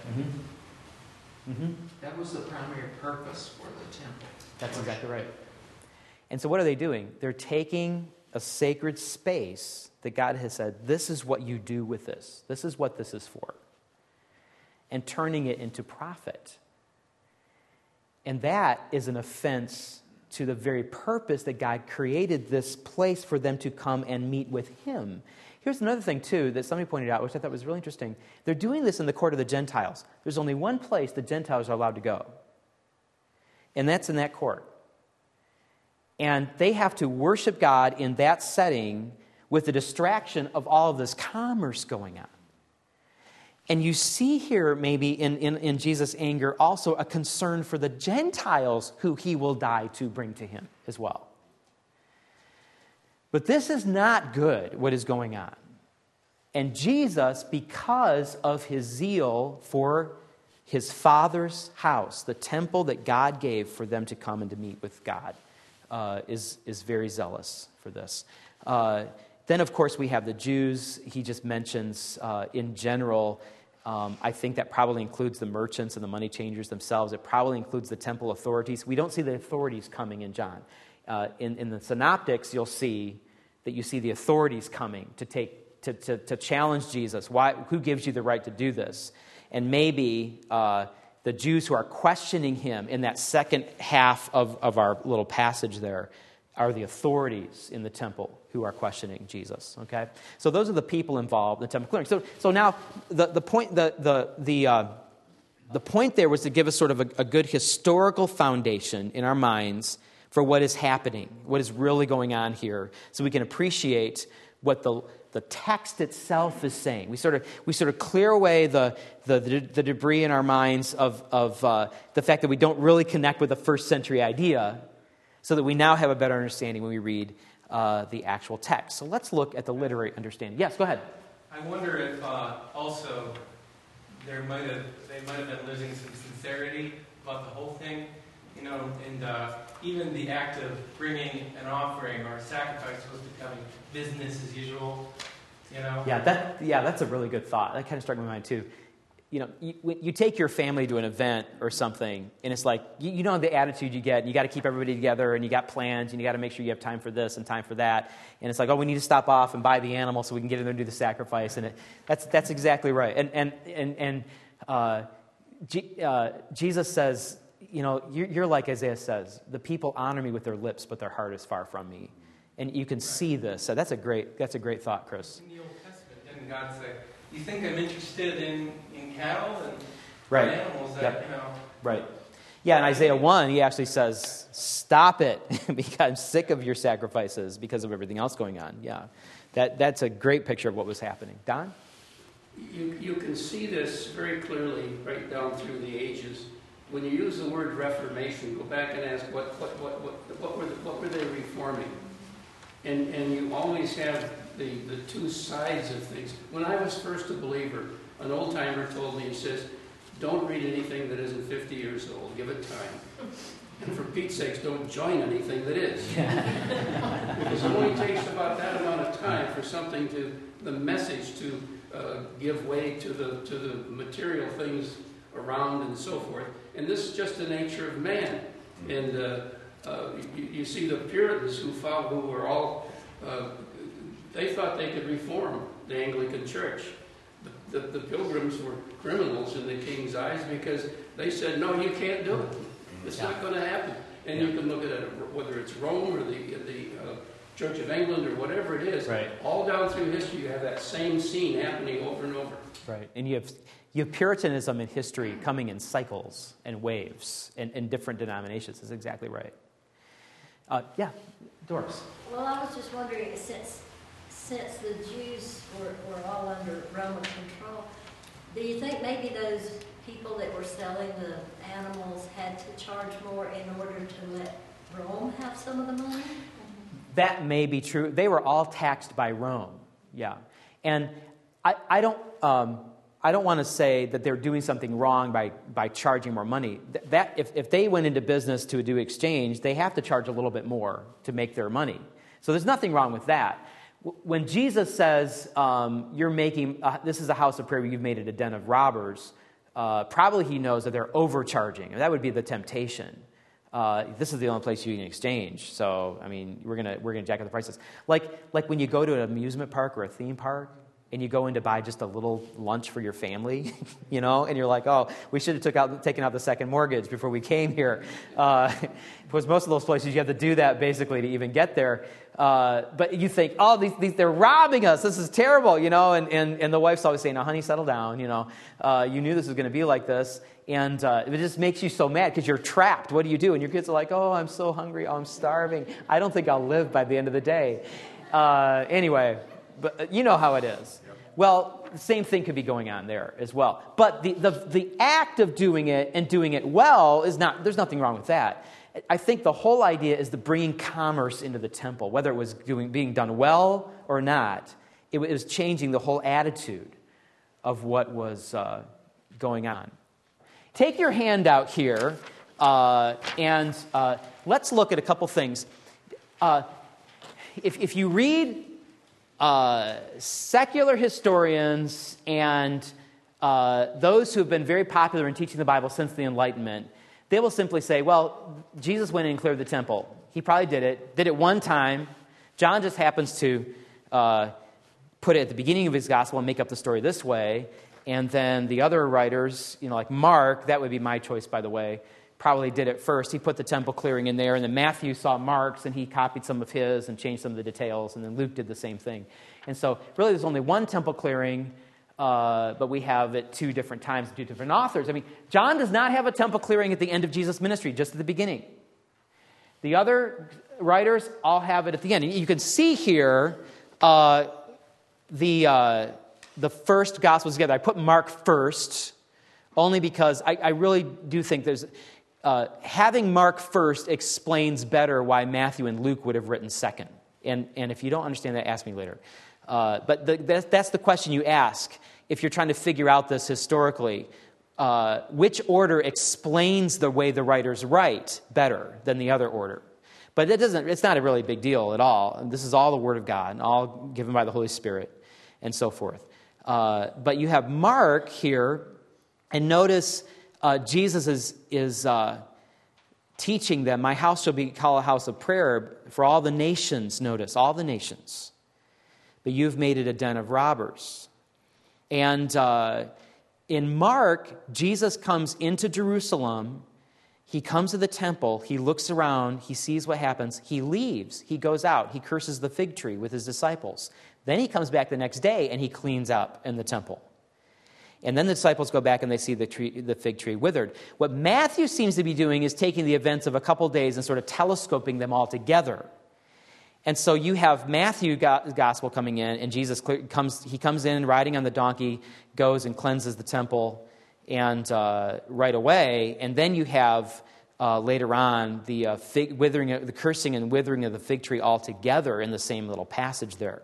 Mm-hmm. Mm-hmm. That was the primary purpose for the temple. That's exactly right. And so what are they doing? They're taking a sacred space that God has said, this is what you do with this. This is what this is for. And turning it into profit. And that is an offense to the very purpose that God created this place for them to come and meet with Him. Here's another thing, too, that somebody pointed out, which I thought was really interesting. They're doing this in the court of the Gentiles. There's only one place the Gentiles are allowed to go. And that's in that court. And they have to worship God in that setting with the distraction of all of this commerce going on. And you see here, maybe in, in, in Jesus' anger, also a concern for the Gentiles who He will die to bring to Him as well. But this is not good, what is going on. And Jesus, because of His zeal for His Father's house, the temple that God gave for them to come and to meet with God, uh, is, is very zealous for this. Uh, then, of course, we have the Jews. He just mentions, uh, in general, Um, I think that probably includes the merchants and the money changers themselves. It probably includes the temple authorities. We don't see the authorities coming in John. Uh, in, in the synoptics, you'll see that you see the authorities coming to take to, to, to challenge Jesus. Why? Who gives you the right to do this? And maybe uh, the Jews who are questioning Him in that second half of, of our little passage there are the authorities in the temple who are questioning Jesus. Okay, so those are the people involved in the temple clearing. So, so now the the point the the the uh, the point there was to give us sort of a, a good historical foundation in our minds for what is happening, what is really going on here, so we can appreciate what the the text itself is saying. We sort of we sort of clear away the the, the, the debris in our minds of of uh, the fact that we don't really connect with the first century idea, so that we now have a better understanding when we read uh, the actual text. So let's look at the literary understanding. Yes, go ahead. I wonder if uh, also there might have they might have been losing some sincerity about the whole thing, you know, and uh, even the act of bringing an offering or a sacrifice was becoming business as usual, you know. Yeah, that yeah, that's a really good thought. That kind of struck my mind too. You know, you, you take your family to an event or something, and it's like, you, you know the attitude you get, and you got to keep everybody together, and you got plans, and you got to make sure you have time for this and time for that, and it's like, oh, we need to stop off and buy the animal so we can get in there and do the sacrifice, and it, that's that's exactly right. And and and and uh, G, uh, Jesus says, you know, you're, you're like Isaiah says, the people honor me with their lips, but their heart is far from me, and you can right. see this. So that's a great that's a great thought, Chris. In the Old Testament, didn't God say, "You think I'm interested in?" cattle and right. animals that, yep. you know. Right. Yeah, in Isaiah one, he actually says, stop it, because I'm sick of your sacrifices because of everything else going on. Yeah. That that's a great picture of what was happening. Don? You, you can see this very clearly right down through the ages. When you use the word Reformation, go back and ask what what what what, what were the, what were they reforming? And and you always have the, the two sides of things. When I was first a believer, an old-timer told me, he says, don't read anything that isn't fifty years old. Give it time. And for Pete's sakes, don't join anything that is. Because it only takes about that amount of time for something to, the message to uh, give way to the to the material things around and so forth. And this is just the nature of man. And uh, uh, you, you see the Puritans who found, who were all, uh, they thought they could reform the Anglican Church. The, the, the Pilgrims were criminals in the king's eyes because they said, no, you can't do it. It's yeah. not going to happen. And yeah. you can look at it, whether it's Rome or the, the uh, Church of England or whatever it is. Right. All down through history, you have that same scene happening over and over. Right. And you have you have Puritanism in history coming in cycles and waves and in different denominations. That's exactly right. Uh, yeah, Doris. Well, I was just wondering, since since the Jews were, were all under Roman control, do you think maybe those people that were selling the animals had to charge more in order to let Rome have some of the money? That may be true. They were all taxed by Rome, yeah. And I, I don't um, I don't want to say that they're doing something wrong by, by charging more money. That if, if they went into business to do exchange, they have to charge a little bit more to make their money. So there's nothing wrong with that. When Jesus says, um, you're making, uh, this is a house of prayer, you've made it a den of robbers, uh, probably he knows that they're overcharging. And that would be the temptation. Uh, this is the only place you can exchange. So, I mean, we're gonna we're gonna jack up the prices. Like like when you go to an amusement park or a theme park, and you go in to buy just a little lunch for your family, you know, and you're like, oh, we should have took out taken out the second mortgage before we came here. Uh, because most of those places you have to do that basically to even get there. Uh, but you think, oh, these, these, they're robbing us. This is terrible, you know. And, and, and the wife's always saying, now, honey, settle down. You know, uh, you knew this was going to be like this. And uh, it just makes you so mad because you're trapped. What do you do? And your kids are like, oh, I'm so hungry. Oh, I'm starving. I don't think I'll live by the end of the day. Uh, anyway, but you know how it is. Well, the same thing could be going on there as well. But the, the, the act of doing it and doing it well is not, there's nothing wrong with that. I think the whole idea is the bringing commerce into the temple, whether it was doing, being done well or not. It was changing the whole attitude of what was uh, going on. Take your hand out here, uh, and uh, let's look at a couple things. Uh, if, if you read uh, secular historians and uh, those who have been very popular in teaching the Bible since the Enlightenment, they will simply say, well, Jesus went in and cleared the temple. He probably did it, did it one time. John just happens to uh, put it at the beginning of his gospel and make up the story this way. And then the other writers, you know, like Mark, that would be my choice, by the way, probably did it first. He put the temple clearing in there, and then Matthew saw Mark's, and he copied some of his and changed some of the details, and then Luke did the same thing. And so really there's only one temple clearing, Uh, but we have it two different times, two different authors. I mean, John does not have a temple clearing at the end of Jesus' ministry, just at the beginning. The other writers all have it at the end. And you can see here uh, the uh, the first Gospels together. I put Mark first, only because I, I really do think there's uh, having Mark first explains better why Matthew and Luke would have written second. And and if you don't understand that, ask me later. Uh, but the, that's, that's the question you ask if you're trying to figure out this historically. Uh, which order explains the way the writers write better than the other order? But it doesn't. It's not a really big deal at all. This is all the Word of God, and all given by the Holy Spirit, and so forth. Uh, but you have Mark here, and notice uh, Jesus is is uh, teaching them. My house shall be called a house of prayer for all the nations. Notice all the nations. But you've made it a den of robbers. And uh, in Mark, Jesus comes into Jerusalem. He comes to the temple. He looks around. He sees what happens. He leaves. He goes out. He curses the fig tree with his disciples. Then he comes back the next day, and he cleans up in the temple. And then the disciples go back, and they see the tree, the fig tree withered. What Matthew seems to be doing is taking the events of a couple days and sort of telescoping them all together. And so you have Matthew's gospel coming in, and Jesus comes. He comes in riding on the donkey, goes and cleanses the temple, and uh, right away. And then you have uh, later on the uh, fig, withering, the cursing and withering of the fig tree all together in the same little passage there.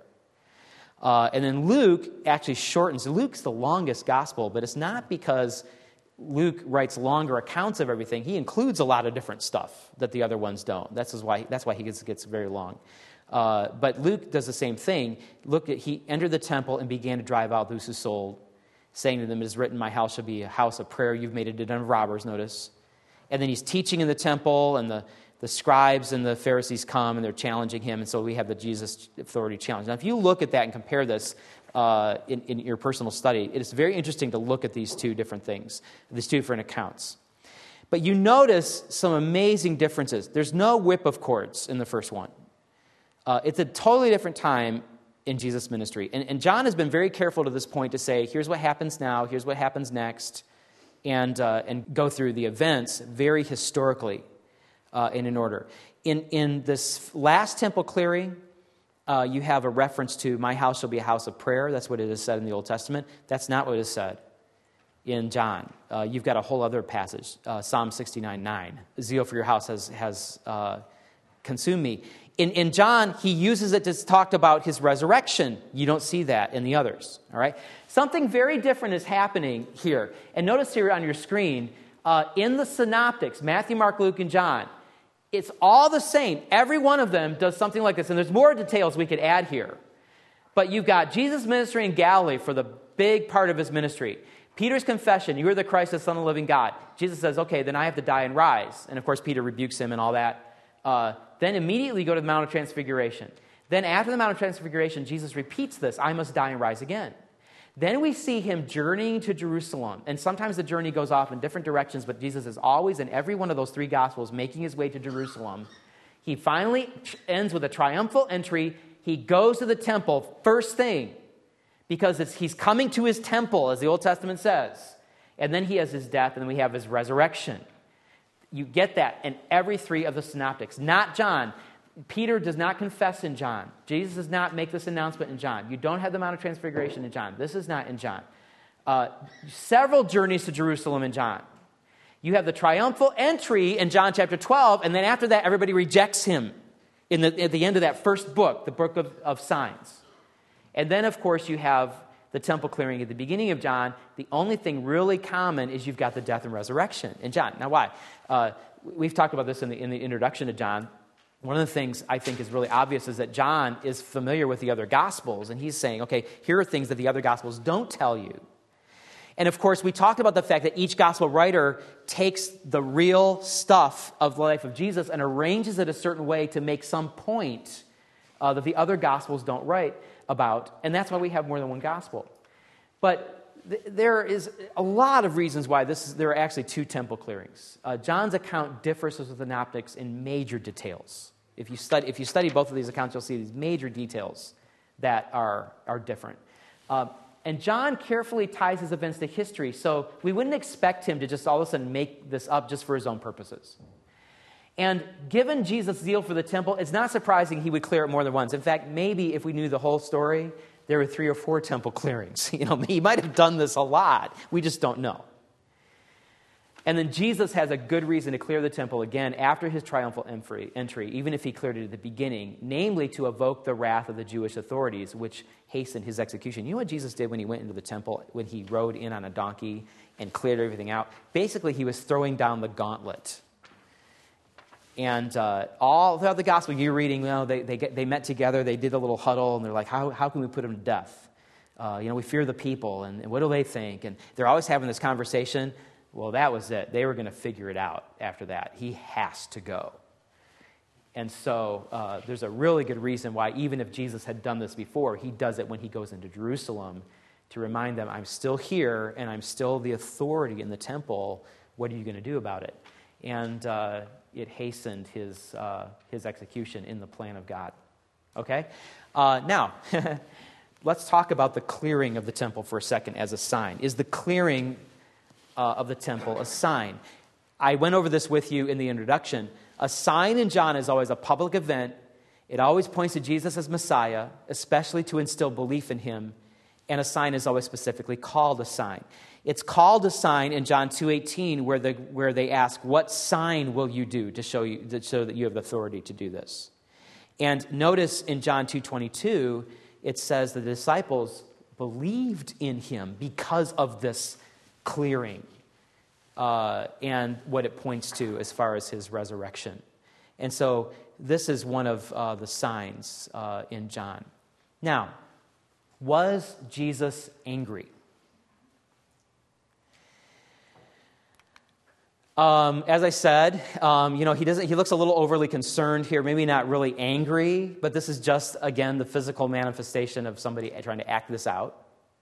Uh, and then Luke actually shortens. Luke's the longest gospel, but it's not because Luke writes longer accounts of everything. He includes a lot of different stuff that the other ones don't. That's why that's why he gets, gets very long. Uh, but Luke does the same thing. Look, at, he entered the temple and began to drive out those who sold, saying to them, "It is written, my house shall be a house of prayer. You've made it a den of robbers." Notice, and then he's teaching in the temple, and the the scribes and the Pharisees come and they're challenging him, and so we have the Jesus authority challenge. Now, if you look at that and compare this uh, in, in your personal study, it is very interesting to look at these two different things, these two different accounts. But you notice some amazing differences. There's no whip of cords in the first one. Uh, it's a totally different time in Jesus' ministry. And, and John has been very careful to this point to say, here's what happens now, here's what happens next, and uh, and go through the events very historically uh, and in order. In, in this last temple clearing, uh, you have a reference to, my house shall be a house of prayer. That's what it is said in the Old Testament. That's not what is said in John. Uh, you've got a whole other passage, uh, Psalm sixty-nine nine. Zeal for your house has, has uh, consumed me. In, in John, he uses it to talk about his resurrection. You don't see that in the others, all right? Something very different is happening here. And notice here on your screen, uh, in the synoptics, Matthew, Mark, Luke, and John, it's all the same. Every one of them does something like this. And there's more details we could add here. But you've got Jesus' ministry in Galilee for the big part of his ministry. Peter's confession, you are the Christ, the Son of the living God. Jesus says, okay, then I have to die and rise. And of course, Peter rebukes him and all that. Uh, then immediately go to the Mount of Transfiguration. Then after the Mount of Transfiguration, Jesus repeats this, I must die and rise again. Then we see him journeying to Jerusalem. And sometimes the journey goes off in different directions, but Jesus is always in every one of those three Gospels making his way to Jerusalem. He finally ends with a triumphal entry. He goes to the temple first thing because it's, he's coming to his temple, as the Old Testament says. And then he has his death, and then we have his resurrection. You get that in every three of the synoptics. Not John. Peter does not confess in John. Jesus does not make this announcement in John. You don't have the Mount of Transfiguration in John. This is not in John. Uh, several journeys to Jerusalem in John. You have the triumphal entry in John chapter twelve, and then after that, everybody rejects him in the, at the end of that first book, the book of, of signs. And then, of course, you have the temple clearing at the beginning of John. The only thing really common is you've got the death and resurrection in John. Now, why? Uh, we've talked about this in the, in the introduction to John. One of the things I think is really obvious is that John is familiar with the other Gospels, and he's saying, okay, here are things that the other Gospels don't tell you. And of course, we talked about the fact that each Gospel writer takes the real stuff of the life of Jesus and arranges it a certain way to make some point uh, that the other Gospels don't write about, and that's why we have more than one Gospel. But th- there is a lot of reasons why this is, there are actually two temple clearings. Uh, John's account differs with the Synoptics in major details. If you study, if you study both of these accounts, you'll see these major details that are, are different. Uh, and John carefully ties his events to history, so we wouldn't expect him to just all of a sudden make this up just for his own purposes. And given Jesus' zeal for the temple, it's not surprising he would clear it more than once. In fact, maybe if we knew the whole story, there were three or four temple clearings. You know, he might have done this a lot. We just don't know. And then Jesus has a good reason to clear the temple again after his triumphal entry, even if he cleared it at the beginning, namely to evoke the wrath of the Jewish authorities, which hastened his execution. You know what Jesus did when he went into the temple, when he rode in on a donkey and cleared everything out? Basically, he was throwing down the gauntlet. And uh, all throughout the gospel, you're reading, you know, they they, get, they met together, they did a little huddle, and they're like, how, how can we put him to death? Uh, you know, we fear the people, and, and what do they think? And they're always having this conversation. Well, that was it. They were going to figure it out after that. He has to go. And so uh, there's a really good reason why, even if Jesus had done this before, he does it when he goes into Jerusalem to remind them, I'm still here, and I'm still the authority in the temple. What are you going to do about it? And uh, it hastened his, uh, his execution in the plan of God. Okay? Uh, now, let's talk about the clearing of the temple for a second as a sign. Is the clearing Uh, of the temple a sign? I went over this with you in the introduction. A sign in John is always a public event. It always points to Jesus as Messiah, especially to instill belief in him. And a sign is always specifically called a sign. It's called a sign in John two eighteen, where the where they ask, "What sign will you do to show you to show that you have authority to do this?" And notice in John two twenty-two, it says the disciples believed in him because of this clearing uh, and what it points to as far as his resurrection. And so this is one of uh, the signs uh, in John. Now, was Jesus angry? Um, as I said, um, you know, he doesn't. He looks a little overly concerned here. Maybe not really angry, but this is just, again, the physical manifestation of somebody trying to act this out.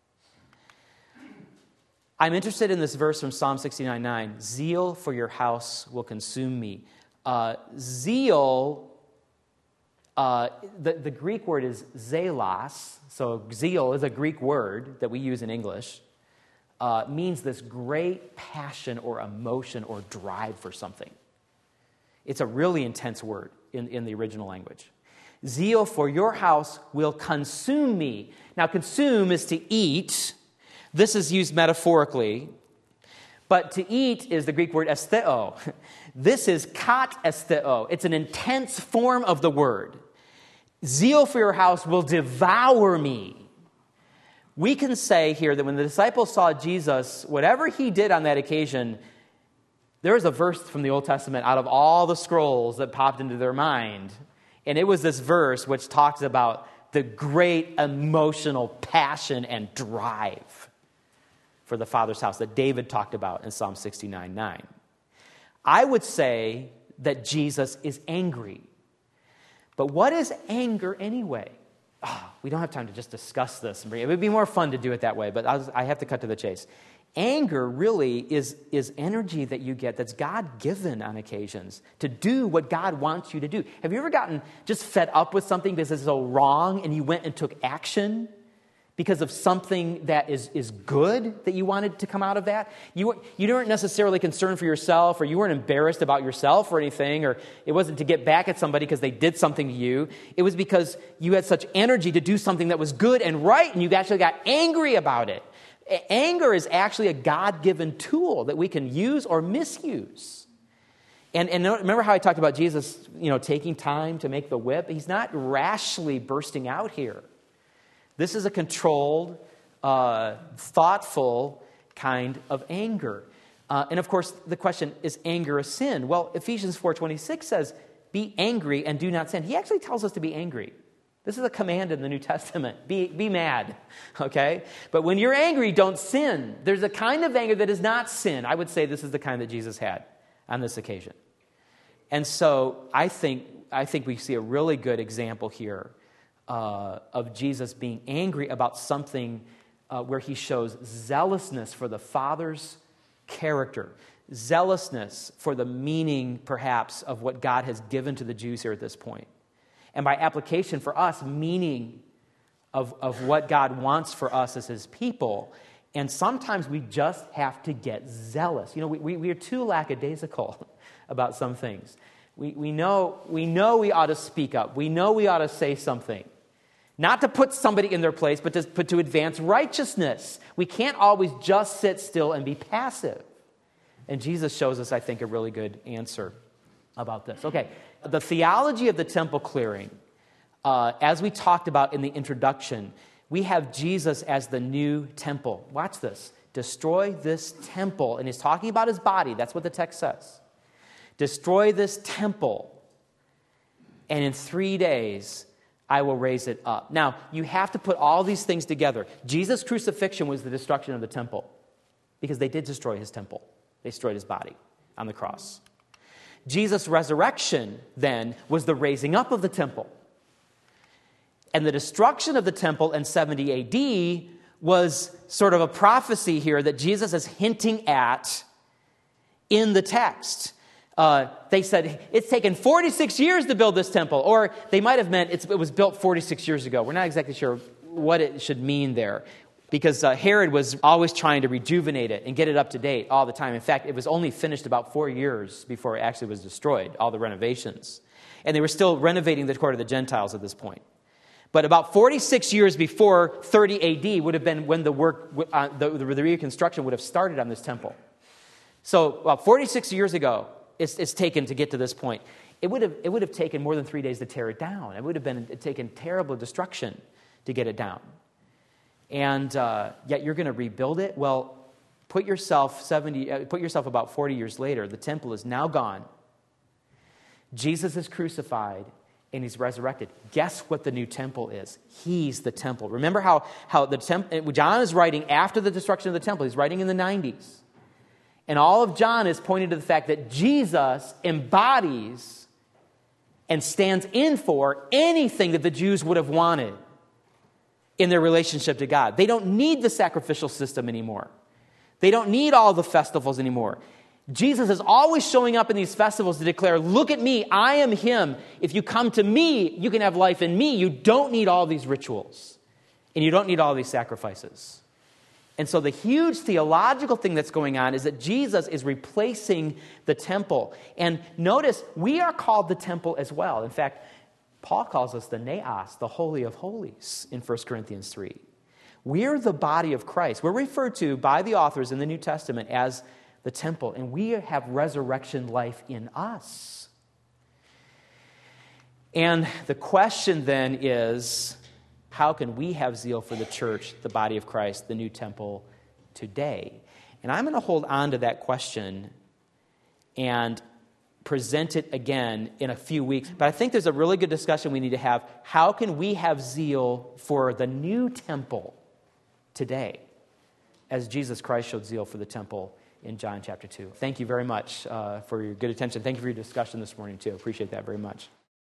I'm interested in this verse from Psalm sixty-nine nine. Zeal for your house will consume me. Uh, zeal, uh, the, the Greek word is zelos. So zeal is a Greek word that we use in English. Uh, means this great passion or emotion or drive for something. It's a really intense word in, in the original language. Zeal for your house will consume me. Now, consume is to eat. This is used metaphorically, but to eat is the Greek word estheo. This is kat estheo. It's an intense form of the word. Zeal for your house will devour me. We can say here that when the disciples saw Jesus, whatever he did on that occasion, there was a verse from the Old Testament out of all the scrolls that popped into their mind. And it was this verse which talks about the great emotional passion and drive for the Father's house that David talked about in Psalm sixty-nine nine. I would say that Jesus is angry. But what is anger anyway? Oh, we don't have time to just discuss this. It would be more fun to do it that way, but I, was, I have to cut to the chase. Anger really is, is energy that you get that's God-given on occasions to do what God wants you to do. Have you ever gotten just fed up with something because it's so wrong and you went and took action because of something that is, is good that you wanted to come out of that? You, you weren't necessarily concerned for yourself, or you weren't embarrassed about yourself or anything, or it wasn't to get back at somebody because they did something to you. It was because you had such energy to do something that was good and right, and you actually got angry about it. Anger is actually a God-given tool that we can use or misuse. And, and remember how I talked about Jesus, you know, taking time to make the whip? He's not rashly bursting out here. This is a controlled, uh, thoughtful kind of anger. Uh, and of course, the question, is anger a sin? Well, Ephesians four twenty-six says, be angry and do not sin. He actually tells us to be angry. This is a command in the New Testament. Be, be mad, okay? But when you're angry, don't sin. There's a kind of anger that is not sin. I would say this is the kind that Jesus had on this occasion. And so I think, I think we see a really good example here Uh, of Jesus being angry about something uh, where he shows zealousness for the Father's character, zealousness for the meaning, perhaps, of what God has given to the Jews here at this point. And by application for us, meaning of, of what God wants for us as his people. And sometimes we just have to get zealous. You know, we, we, we are too lackadaisical about some things. We, we, know, we know we ought to speak up. We know we ought to say something. Not to put somebody in their place, but to, but to advance righteousness. We can't always just sit still and be passive. And Jesus shows us, I think, a really good answer about this. Okay, the theology of the temple clearing, uh, as we talked about in the introduction, we have Jesus as the new temple. Watch this. Destroy this temple. And he's talking about his body. That's what the text says. Destroy this temple, and in three days I will raise it up. Now, you have to put all these things together. Jesus' crucifixion was the destruction of the temple because they did destroy his temple. They destroyed his body on the cross. Jesus' resurrection, then, was the raising up of the temple. And the destruction of the temple in seventy A D was sort of a prophecy here that Jesus is hinting at in the text. Uh, they said, it's taken forty-six years to build this temple. Or they might have meant it's, it was built forty-six years ago. We're not exactly sure what it should mean there. Because uh, Herod was always trying to rejuvenate it and get it up to date all the time. In fact, it was only finished about four years before it actually was destroyed, all the renovations. And they were still renovating the court of the Gentiles at this point. But about forty-six years before thirty A D would have been when the work, uh, the, the reconstruction would have started on this temple. So about forty-six years ago, It's, it's taken to get to this point. It would have it would have taken more than three days to tear it down. It would have been taken terrible destruction to get it down. And uh, yet you're going to rebuild it. Well, put yourself seventy. Uh, put yourself about forty years later. The temple is now gone. Jesus is crucified and he's resurrected. Guess what the new temple is? He's the temple. Remember how how the temple. John is writing after the destruction of the temple. He's writing in the nineties. And all of John is pointing to the fact that Jesus embodies and stands in for anything that the Jews would have wanted in their relationship to God. They don't need the sacrificial system anymore. They don't need all the festivals anymore. Jesus is always showing up in these festivals to declare, look at me, I am him. If you come to me, you can have life in me. You don't need all these rituals. And you don't need all these sacrifices. And so the huge theological thing that's going on is that Jesus is replacing the temple. And notice, we are called the temple as well. In fact, Paul calls us the naos, the holy of holies, in First Corinthians three. We're the body of Christ. We're referred to by the authors in the New Testament as the temple. And we have resurrection life in us. And the question then is, how can we have zeal for the church, the body of Christ, the new temple today? And I'm going to hold on to that question and present it again in a few weeks. But I think there's a really good discussion we need to have. How can we have zeal for the new temple today as Jesus Christ showed zeal for the temple in John chapter two. Thank you very much uh, for your good attention. Thank you for your discussion this morning, too. Appreciate that very much.